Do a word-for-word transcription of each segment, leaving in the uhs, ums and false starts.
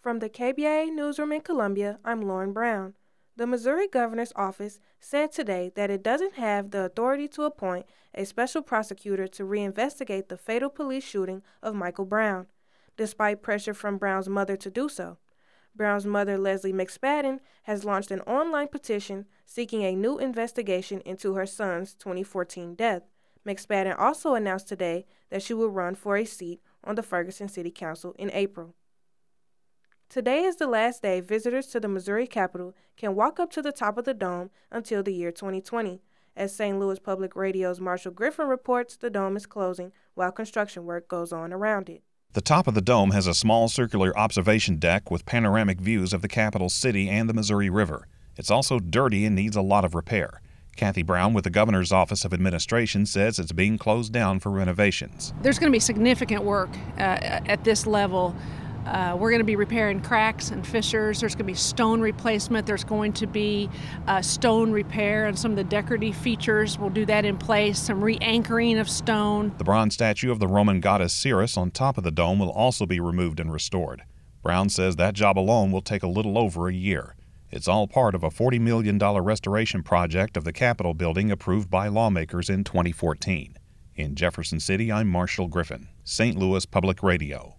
From the K B I A Newsroom in Columbia, I'm Lauren Brown. The Missouri Governor's Office said today that it doesn't have the authority to appoint a special prosecutor to reinvestigate the fatal police shooting of Michael Brown, despite pressure from Brown's mother to do so. Brown's mother, Leslie McSpadden, has launched an online petition seeking a new investigation into her son's twenty fourteen death. McSpadden also announced today that she will run for a seat on the Ferguson City Council in April. Today is the last day visitors to the Missouri Capitol can walk up to the top of the dome until the year twenty twenty. As Saint Louis Public Radio's Marshall Griffin reports, the dome is closing while construction work goes on around it. The top of the dome has a small circular observation deck with panoramic views of the capital city and the Missouri River. It's also dirty and needs a lot of repair. Kathy Brown with the Governor's Office of Administration says it's being closed down for renovations. There's going to be significant work uh, at this level. Uh, we're going to be repairing cracks and fissures. There's going to be stone replacement. There's going to be uh, stone repair and some of the decorative features. We'll do that in place, some re-anchoring of stone. The bronze statue of the Roman goddess Ceres on top of the dome will also be removed and restored. Brown says that job alone will take a little over a year. It's all part of a forty million dollars restoration project of the Capitol building approved by lawmakers in twenty fourteen. In Jefferson City, I'm Marshall Griffin, Saint Louis Public Radio.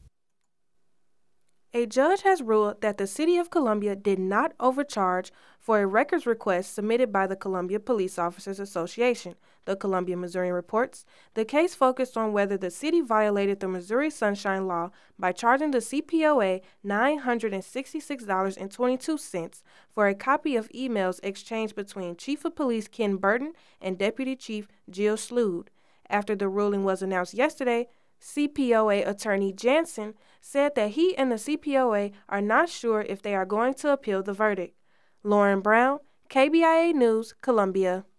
A judge has ruled that the City of Columbia did not overcharge for a records request submitted by the Columbia Police Officers Association, the Columbia Missourian reports. The case focused on whether the city violated the Missouri Sunshine Law by charging the C P O A nine hundred sixty-six dollars and twenty-two cents for a copy of emails exchanged between Chief of Police Ken Burton and Deputy Chief Jill Slood. After the ruling was announced yesterday, C P O A Attorney Jansen said that he and the C P O A are not sure if they are going to appeal the verdict. Lauren Brown, K B I A News, Columbia.